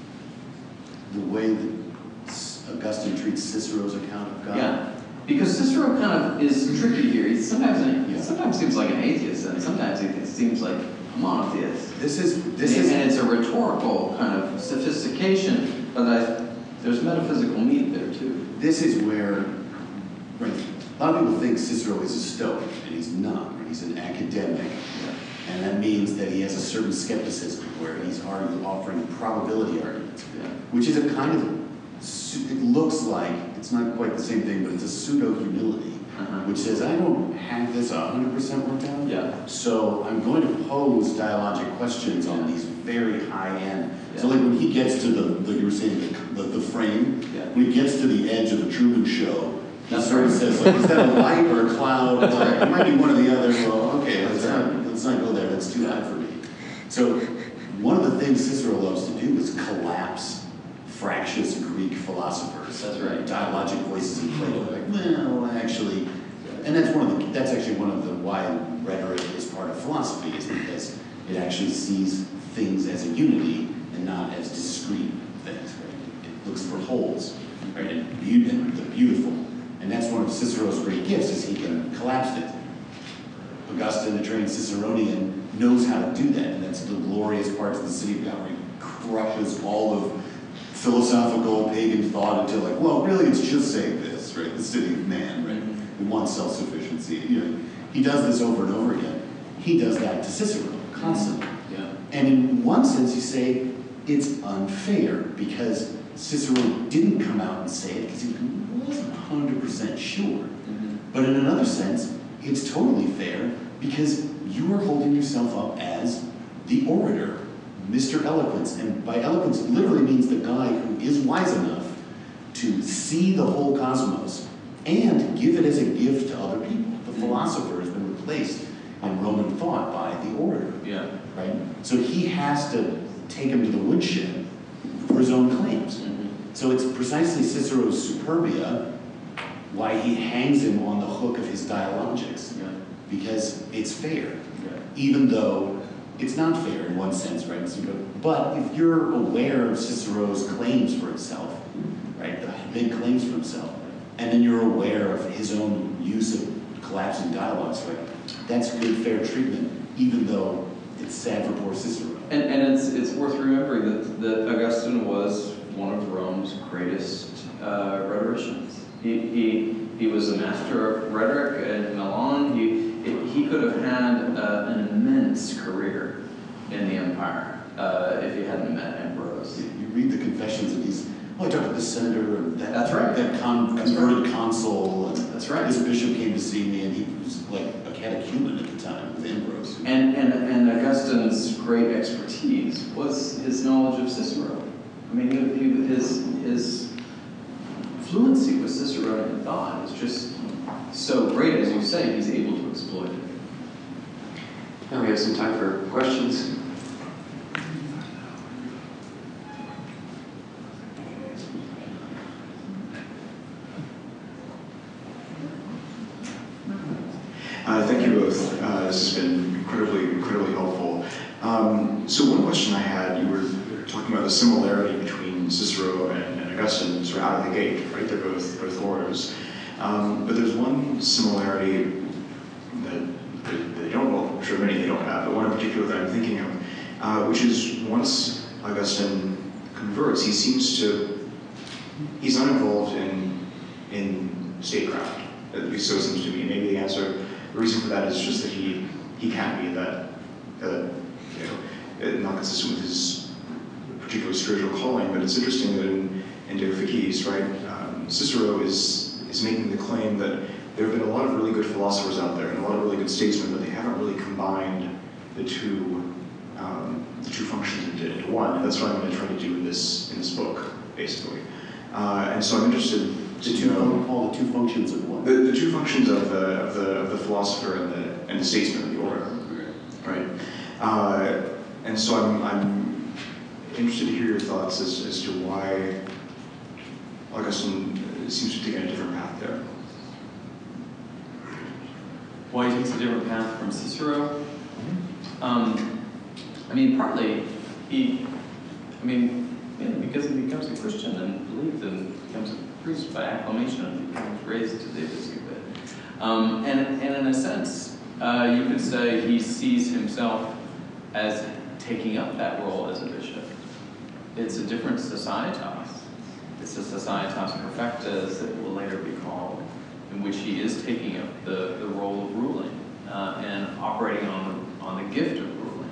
The way that Augustine treats Cicero's account of God? Yeah, because Cicero kind of is tricky here. He sometimes, he Yeah. sometimes seems like an atheist, and sometimes he seems like a monotheist. This is, this and, is... and it's a rhetorical kind of sophistication, but I, there's metaphysical meat there too. This is where, right, a lot of people think Cicero is a Stoic, and he's not. He's an academic, Yeah. and that means that he has a certain skepticism where he's arguing, offering probability arguments, Yeah. which is a kind of, su- it looks like, it's not quite the same thing, but it's a pseudo-humility, Uh-huh. which says, I don't have this one hundred percent worked out, Yeah. so I'm going to pose dialogic questions on these very high-end. So Yeah. like when he gets to the, like you were saying, the, the, the frame, Yeah. when he gets to the edge of the Truman Show, he That's sort of right. says, like, is that a light or a cloud? That's Well, right. it might be one or the other. Well, okay, let's That's right. not, let's not go there. That's too high for me. So one of the things Cicero loves to do is collapse fractious Greek philosophers. That's right. Dialogic voices in Plato. Like, well, actually, and that's one of the, that's actually one of the why rhetoric is part of philosophy, is because it actually sees things as a unity and not as discrete things, right? It looks for wholes, right, and, be- and the beautiful. And that's one of Cicero's great gifts, is he can collapse it. Augustine, the trained Ciceronian, knows how to do that, and that's the glorious parts of the City of God, where he crushes all of philosophical pagan thought until, like, well, really it's just saying this, right? The city of man, right? We want self-sufficiency. You know, he does this over and over again. He does that to Cicero constantly. Yeah. And in one sense, you say it's unfair because Cicero didn't come out and say it because he wasn't one hundred percent sure. Mm-hmm. But in another sense, it's totally fair because you are holding yourself up as the orator, Mister Eloquence. And by eloquence, it literally means the guy who is wise enough to see the whole cosmos and give it as a gift to other people. The philosopher has been replaced in Roman thought by the orator. Yeah. Right? So he has to take him to the woodshed for his own claims. Mm-hmm. So it's precisely Cicero's superbia why he hangs him on the hook of his dialogics. Yeah. Because it's fair. Yeah. Even though it's not fair in one sense, right? So, but if you're aware of Cicero's claims for himself, right? The big claims for himself, and then you're aware of his own use of collapsing dialogues, right? That's good, fair treatment, even though it's sad for poor Cicero. And, and it's, it's worth remembering that, that Augustine was one of Rome's greatest uh, rhetoricians. He, he, he was a master of rhetoric in Milan. He, it, he could have had uh, an immense career in the empire uh, if he hadn't met Ambrose. You, you read the confessions and he's, oh, I talked to the senator and that, That's right. that con- That's converted right. consul. And That's right. This bishop came to see me and he was like a catechumen at the time with Ambrose. And, and, and Augustine's great expertise was his knowledge of Cicero. I mean, he, he, his, his fluency with Ciceronian thought is just so great, as you say, he's able to exploit it. Now we have some time for questions. Uh, thank you both. Uh, this has been incredibly, incredibly helpful. Um, so one question I had, you were talking about the similarity between Cicero and, and Augustine sort of out of the gate, right? They're both, both orators. Um, but there's one similarity that, that they don't, well, I'm sure many they don't have, but one in particular that I'm thinking of, uh, which is once Augustine converts, he seems to, he's not involved in, in statecraft. At least so it seems to me. Maybe the answer, the reason for that is just that he he can't be that, uh, you know, not consistent with his particular spiritual calling. But it's interesting that in, in De Officiis, right, um, Cicero is is making the claim that there have been a lot of really good philosophers out there and a lot of really good statesmen, but they haven't really combined the two um, the two functions into, into one. And that's what I'm going to try to do in this in this book, basically. Uh, and so I'm interested. The two, fun- all the two functions of what? The, the two functions of the of the of the philosopher and the and the statesman, the orator, right? Uh, and so I'm I'm interested to hear your thoughts as as to why Augustine seems to have taken a different path there. Why he takes a different path from Cicero? Um, I mean, partly he, I mean, yeah, because he becomes a Christian and believes and becomes a priest by acclamation and becomes raised to the episcopate. Um, and, and in a sense, uh, you could say he sees himself as taking up that role as a bishop. It's a different societas. It's a societas perfecta, as it will later be called, in which he is taking up the, the role of ruling uh, and operating on the, on the gift of ruling.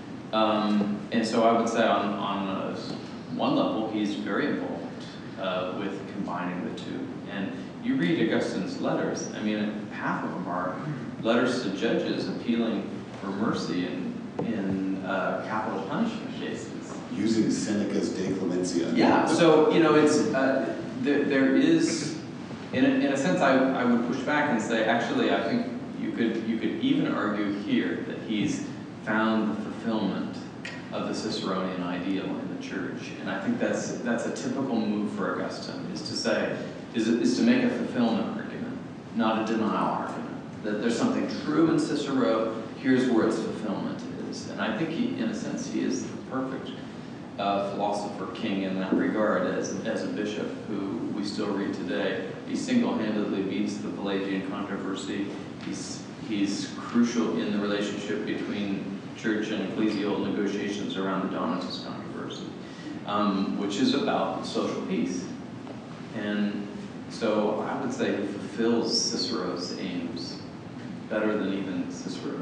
Um, and so I would say on, on uh, one level, he's very involved uh, with combining the two. And you read Augustine's letters, I mean, half of them are letters to judges appealing for mercy in, in uh, capital punishment cases. Using Seneca's De Clementia. Yeah, so, you know, it's, uh, there, there is, in a, in a sense, I, I would push back and say, actually, I think you could, you could even argue here that he's found the fulfillment of the Ciceronian ideal in the church. And I think that's, that's a typical move for Augustine, is to say, is, is to make a fulfillment argument, not a denial argument. That there's something true in Cicero, here's where its fulfillment is. And I think he, in a sense, he is the perfect uh, philosopher king in that regard as, as a bishop who we still read today. He single-handedly beats the Pelagian controversy. He's, he's crucial in the relationship between church and ecclesial negotiations around the Donatist controversy, um, which is about social peace. And so I would say he fulfills Cicero's aims better than even Cicero.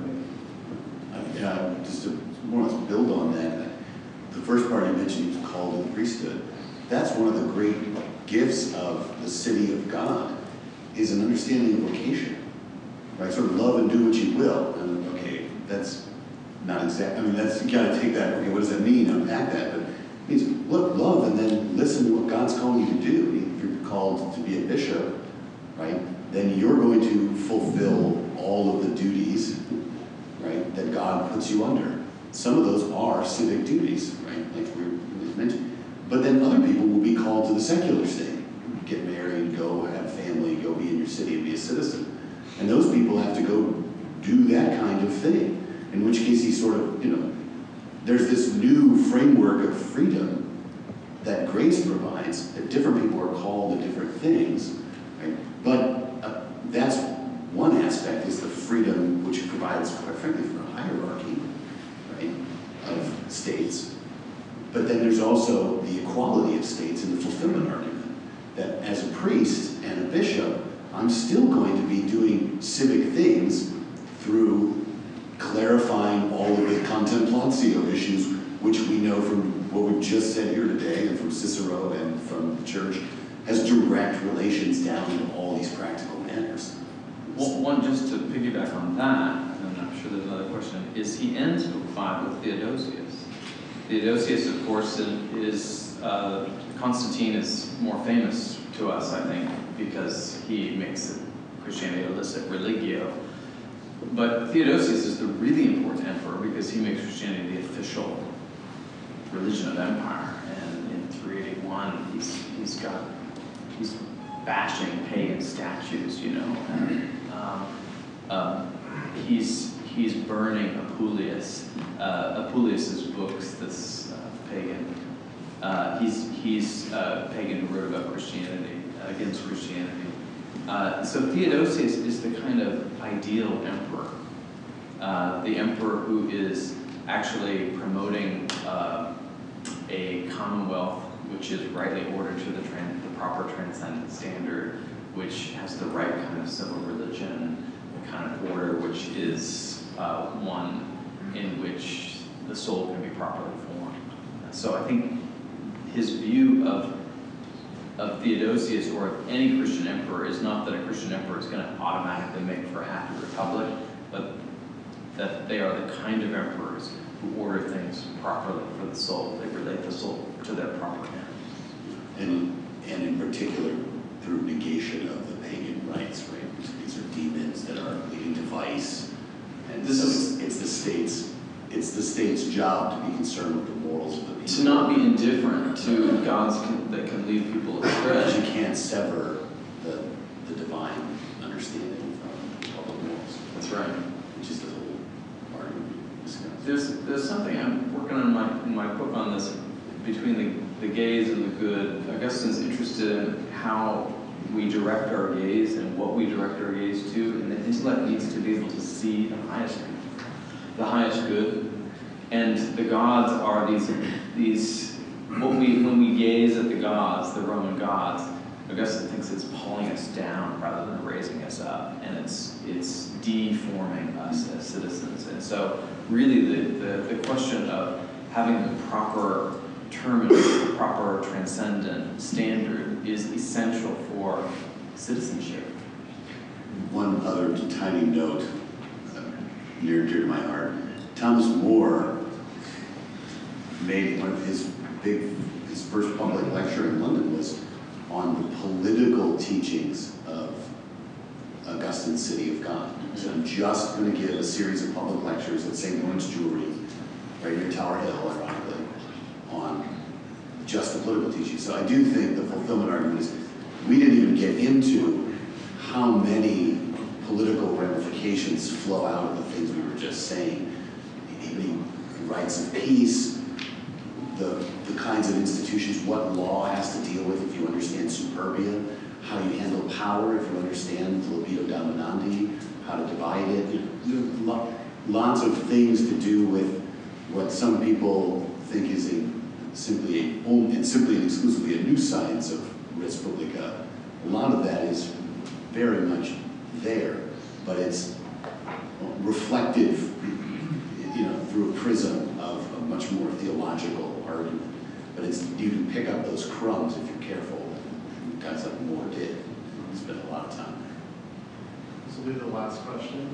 Uh, yeah, just to more or less build on that, the first part you mentioned, he was called to the priesthood. That's one of the great gifts of the city of God, is an understanding of vocation, right? Sort of love and do what you will. And okay, that's not exact. I mean, that's, you gotta take that. Okay, what does that mean? Unpack that. But it means look, love, and then listen to what God's calling you to do. If you're called to be a bishop, right, then you're going to fulfill all of the duties, right, that God puts you under. Some of those are civic duties, right, like we mentioned. But then other people will be called to the secular state. Get married, go have a family, go be in your city and be a citizen. And those people have to go do that kind of thing. In which case he sort of, you know, there's this new framework of freedom that grace provides, that different people are called to different things, right? But uh, that's one aspect, is the freedom which it provides, quite frankly, for a hierarchy, right, of states. But then there's also the equality of states and the fulfillment argument, that as a priest and a bishop, I'm still going to be doing civic things through clarifying all of the contemplatio issues, which we know from what we've just said here today and from Cicero and from the church, has direct relations down to all these practical matters. Well, one, just to piggyback on that, and I'm sure there's another question, is he ends book five with Theodosius. Theodosius, of course, is, uh, Constantine is more famous to us, I think, because he makes Christianity illicit religio. But Theodosius is the really important emperor because he makes Christianity the official religion of empire. And in three eighty-one, he's, he's got, he's bashing pagan statues, you know. And, um, um, he's, he's burning Apuleius, uh, Apuleius's books, this uh, pagan. Uh, he's he's uh, pagan who wrote about Christianity, uh, against Christianity. Uh, so Theodosius is the kind of ideal emperor, uh, the emperor who is actually promoting uh, a commonwealth which is rightly ordered to the, trans the proper transcendent standard, which has the right kind of civil religion, the kind of order which is uh, one in which the soul can be properly formed. So I think his view of of Theodosius or of any Christian emperor is not that a Christian emperor is going to automatically make for a happy republic, but that they are the kind of emperors who order things properly for the soul. They relate the soul to their proper end. And, and in particular, through negation of the pagan rites, right? These are demons that are leading to vice. And This so is- it's, it's the state's it's the state's job to be concerned with the morals of the people. To not be indifferent to gods can, that can lead people Because you astray. can't sever the, the divine understanding from public morals, That's right. which is the whole argument we discussed. There's, there's something I'm working on in my, in my book on this, between the, the gaze and the good. Augustine's interested in how we direct our gaze and what we direct our gaze to, and the intellect needs to be able to see the highest, the highest good. And the gods are these, these, what we, when we gaze at the gods, the Roman gods, Augustine thinks it's pulling us down rather than raising us up, and it's, it's deforming us as citizens. And so really the, the, the question of having the proper terminus, the proper transcendent standard is essential for citizenship. One other tiny note, uh, near and dear to my heart. Thomas More made one of his big, his first public lecture in London was on the political teachings of Augustine's City of God. So I'm just going to give a series of public lectures at Saint Lawrence Jewelry, right near Tower Hill, ironically, on just the political teachings. So I do think the fulfillment argument is, we didn't even get into how many political ramifications flow out of the things we were just saying. The rights of peace, the, the kinds of institutions, what law has to deal with if you understand superbia, how you handle power if you understand the libido dominandi, how to divide it. You know, lo- lots of things to do with what some people think is a simply a, and simply and exclusively a new science of res publica. A lot of that is very much there, but it's reflective, you know, through a prism of a much more theological argument. But it's, you can pick up those crumbs if you're careful, and guys like Moore did. Spent a lot of time there. This will be the last question.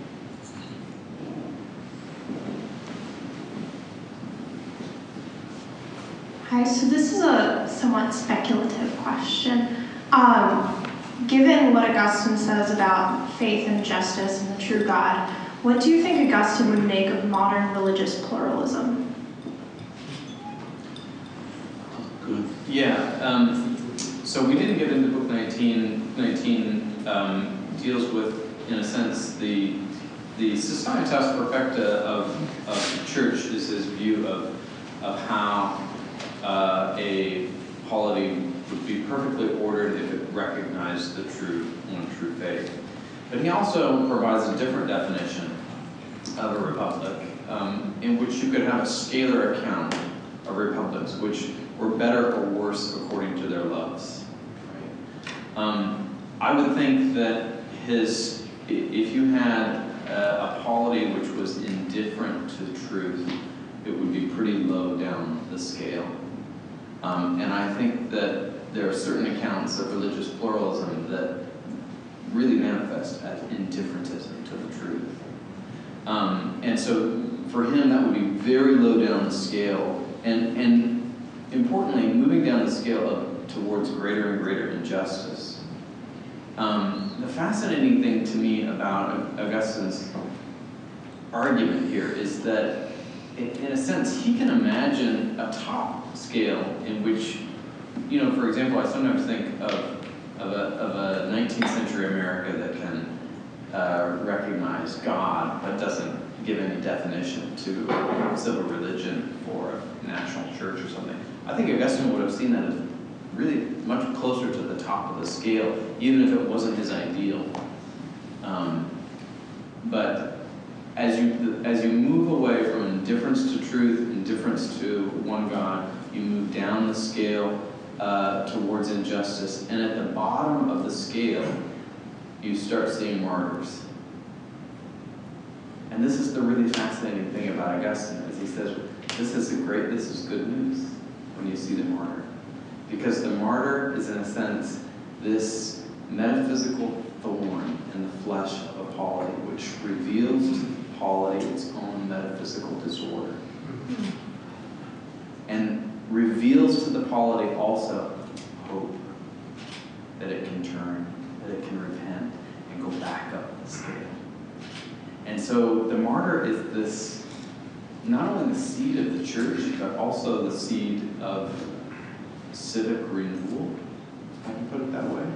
Hi, so this is a somewhat speculative question. Um, given what Augustine says about faith and justice and the true God, what do you think Augustine would make of modern religious pluralism? Good. Yeah, um, so we didn't get into book nineteen. nineteen um, deals with, in a sense, the the Societas Perfecta of, of the church is his view of, of how uh, a polity would be perfectly ordered if it recognized the true, one true faith. But he also provides a different definition of a republic, um, in which you could have a scalar account of republics, which were better or worse according to their loves. Right? Um, I would think that his, if you had a, a polity which was indifferent to truth, it would be pretty low down the scale. Um, and I think that there are certain accounts of religious pluralism that really manifest as indifferentism to the truth. Um, and so for him, that would be very low down the scale, and, and importantly, moving down the scale of, towards greater and greater injustice. Um, the fascinating thing to me about Augustine's argument here is that, in a sense, he can imagine a top scale in which, you know, for example, I sometimes think of, of, a, of a nineteenth century America that can uh, recognize God, but doesn't give any definition to civil religion for a national church or something. I think Augustine would have seen that as really much closer to the top of the scale, even if it wasn't his ideal. Um, but as you as you move away from indifference to truth, indifference to one God, you move down the scale uh, towards injustice, and at the bottom of the scale, you start seeing martyrs. And this is the really fascinating thing about Augustine, as he says, this is a great, this is good news when you see the martyr. Because the martyr is, in a sense, this metaphysical thorn in the flesh of a polity, which reveals to the polity its own metaphysical disorder. And reveals to the polity also hope that it can turn, that it can repent and go back up the scale. And so the martyr is this not only the seed of the church, but also the seed of civic renewal, if I can put it that way,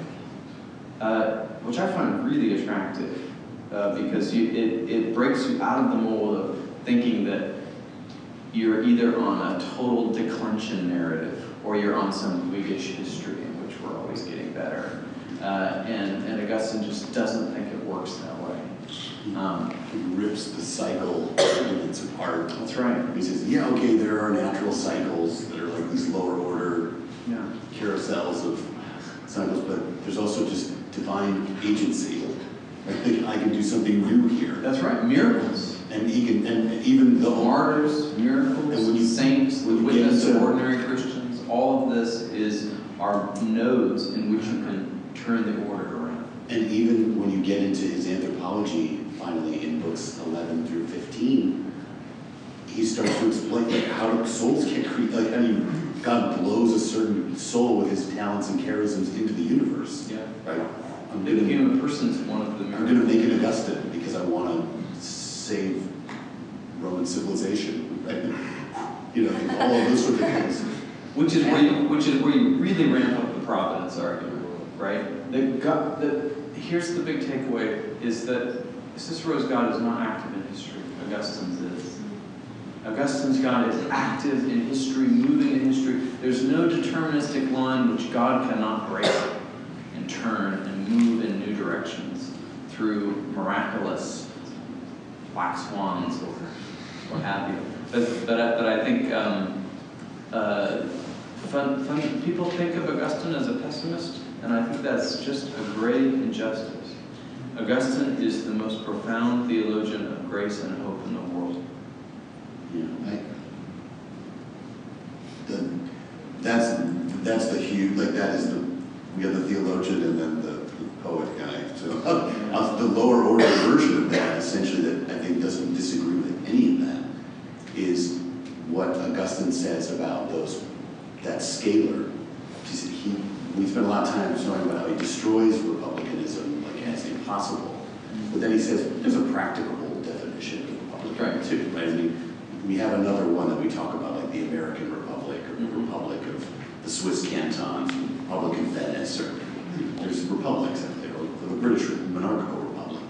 uh, which I find really attractive uh, because you, it, it breaks you out of the mold of thinking that you're either on a total declension narrative or you're on some Whiggish history in which we're always getting better. Uh, and, and Augustine just doesn't think it works that way. Um, He rips the cycle elements apart. that's right. He says, yeah, okay, there are natural cycles that are like these lower order Yeah. carousels of cycles, but there's also just divine agency. I think I can do something new here. That's right. Miracles. And he can, and even the Martyrs, miracles, And when you- saints, the when you get witness of into- ordinary Christians, all of this is our nodes in which you can turn the order around. And even when you get into his anthropology, finally in books eleven through fifteen, he starts to explain like how do souls get created, like how do you, God blows a certain soul with his talents and charisms into the universe, Yeah. right? I'm The gonna, human person's one of the I'm miracles. gonna make an Augustine because I want to save Roman civilization, right? You know, all of those sort of things. Which is where you, which is where you really ramp up the providence argument, right? The God, the, here's the big takeaway: is that Cicero's God is not active in history. Augustine's is. Augustine's God is active in history, moving in history. There's no deterministic line which God cannot break and turn and move in new directions through miraculous black swans or what have you. But but I, but I think um, uh, fun, fun, people think of Augustine as a pessimist, and I think that's just a grave injustice. Augustine is the most profound theologian of grace and hope in the world. You know, I, the, that's that's the huge, like that is the, we have the theologian and then the, the poet guy. So uh, uh, the lower order version of that, essentially, that I think doesn't disagree with any of that, is what Augustine says about those, that scalar. He, he, we spent a lot of time showing about how he destroys republicanism like as impossible. But then he says there's a practicable definition of republic Right. too, right? I mean, we have another one that we talk about, like the American Republic, or the Republic of the Swiss cantons, Republic of Venice, or there's republics out there, or the British monarchical republic.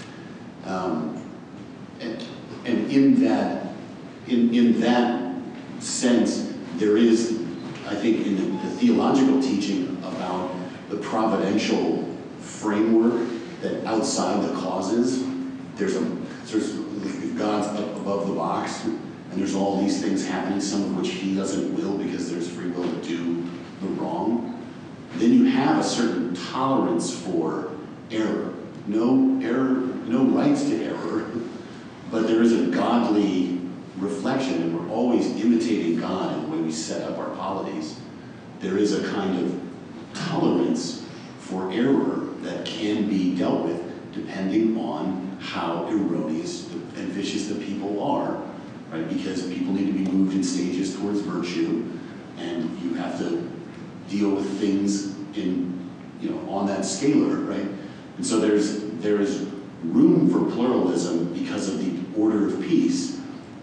Um, and, and in that, in, in that sense, there is, I think, in the, the theological teaching about the providential framework that outside the causes, there's a, there's, if God's up above the box, and there's all these things happening, some of which he doesn't will because there's free will to do the wrong, then you have a certain tolerance for error. No error, no rights to error, but there is a godly reflection, and we're always imitating God in the way we set up our polities. There is a kind of tolerance for error that can be dealt with depending on how erroneous and vicious the people are, right? Because people need to be moved in stages towards virtue, and you have to deal with things in, you know, on that scalar, right? And so there's there is room for pluralism because of the order of peace,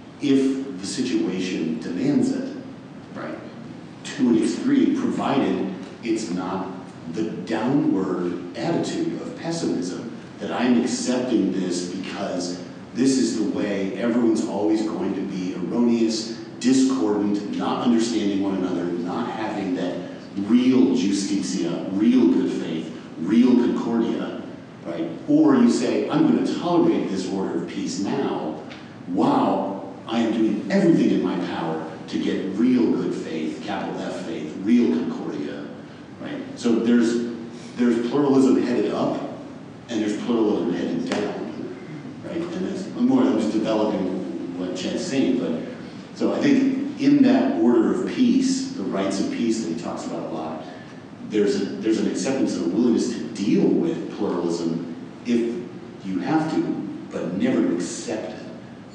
if the situation demands it, right? To an extreme, provided it's not the downward attitude of pessimism, that I'm accepting this because this is the way everyone's always going to be erroneous, discordant, not understanding one another, not having that real justitia, real good faith, real concordia, right? Or you say, I'm going to tolerate this order of peace now, while I am doing everything in my power to get real good faith, capital F faith, real concordia, right? So there's there's pluralism headed up, and there's pluralism headed down, right? And that's more, I'm just developing what Chet's saying, but so I think in that order of peace, the rights of peace that he talks about a lot, there's a, there's an acceptance and a willingness to deal with pluralism if you have to, but never to accept it.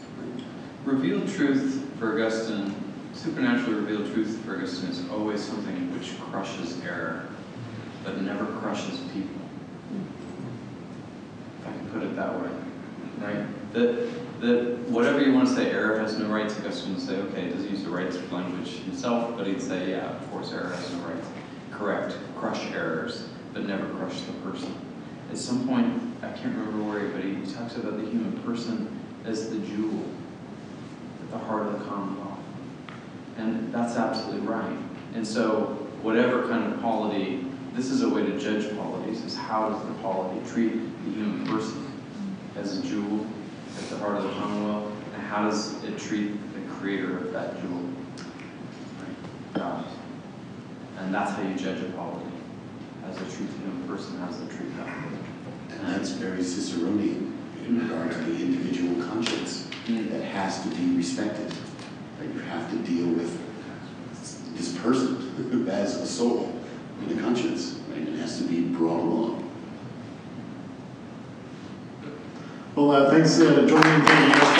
Revealed truth for Augustine, supernaturally revealed truth for Augustine is always something which crushes error, but never crushes people. If I can put it that way, right? that, that whatever you want to say, error has no rights, Augustine would say, okay, he doesn't use the rights language himself, but he'd say, yeah, of course, error has no rights. Correct, crush errors, but never crush the person. At some point, I can't remember where, but he talks about the human person as the jewel at the heart of the Commonwealth. And that's absolutely right. And so, whatever kind of polity, this is a way to judge polities, is how does the polity treat the human person as a jewel at the heart of the Commonwealth, and how does it treat the creator of that jewel, right? God. And that's how you judge a polity. As it treats the human person, how does it treat God? And that's very Ciceronian in regard to the individual conscience Mm. that has to be respected. That you have to deal with this person as a soul with a conscience, right? It has to be brought along. Well, uh, thanks uh, joining me. Thank you.